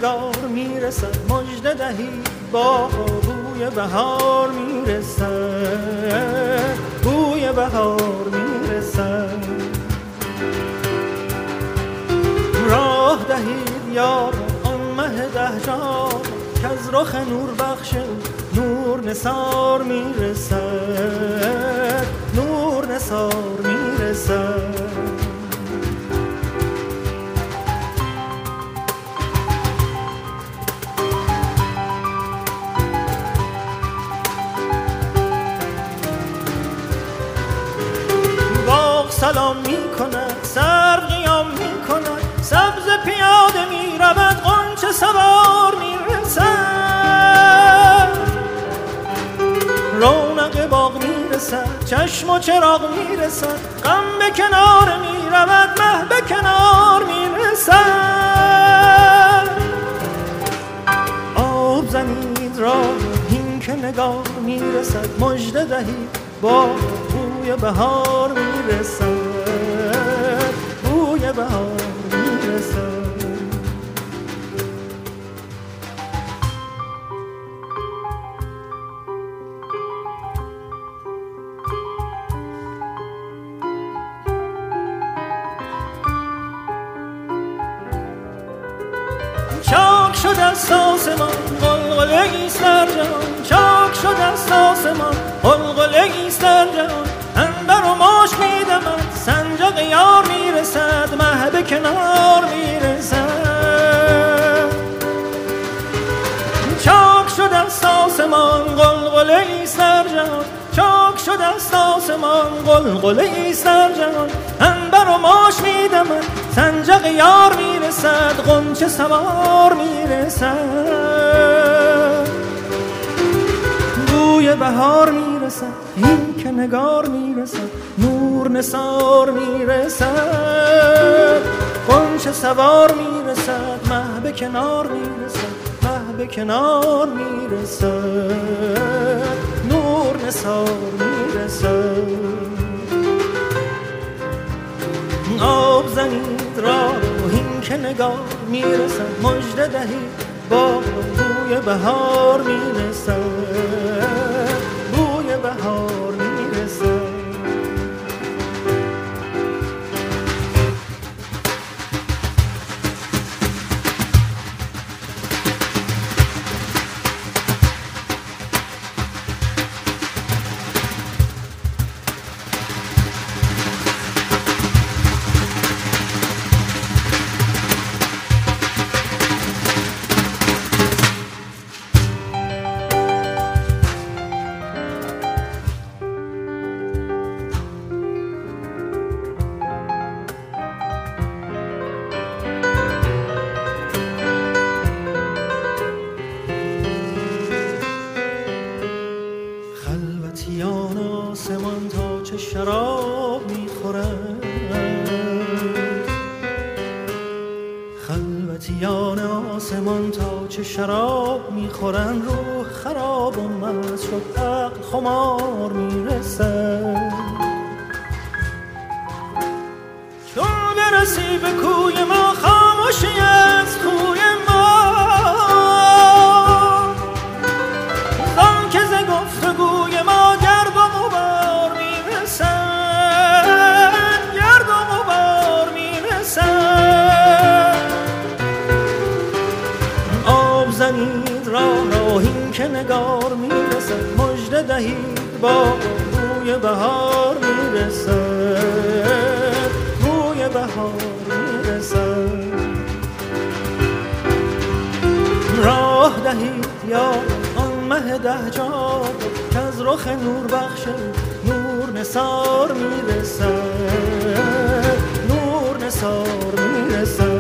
نگار میرسد مژده دهید با بوی بهار میرسد بوی بهار میرسد راه دهید یار آن مه دهجار که از رخ نور بخش نور نثار میرسد نور نثار میرسد سلام می کند سر قیام می کند سبز پیاده می رود غنچه سوار می رسد رونق باغ می رسد چشم و چراغ می رسد غم به کنار می رود مه به کنار می رسد آب زنید را این که نگار می رسد مژده دهید با بوی بهار میرسد بوی بهار میرسد چاک شد از آسمان غلغله ایست در جهان چاک شد از آسمان غلغله ایست در جهان انبر و مشک میدمد سنجق یار میرسد مه به کنار میرسد چاک شد از آسمان غلغله ایست در جهان چاک شد از آسمان غلغله ایست در جهان انبر و مشک میدمد سنجق یار میرسد غنچه سوار میرسد بوی بهار میرسد این که نگار میرسد نور نثار میرسد غنچه سوار میرسد مه به کنار میرسد مه به کنار میرسد نور نثار میرسد آب زنید راه این که نگار میرسد مژده دهید با بوی بهار میرسد بوی بهار میرسد آسمان تا چه شراب میخورند خلوتیان آسمان تا چه شراب میخورند روح خراب و مست شد عقل خمار میرسد چون برسی به کوی ما خاموشی از کوی ما زان که ز گفتگوی ما گرد و غبار میرسد گرد و غبار میرسد آب زنید راه این که نگار میرسد مژده دهید با بوی بهار میرسد بوی بهار میرسد راه دهید یا آن مه دهجار که از رخ نور بخش نور نثار میرسد نور نثار میرسد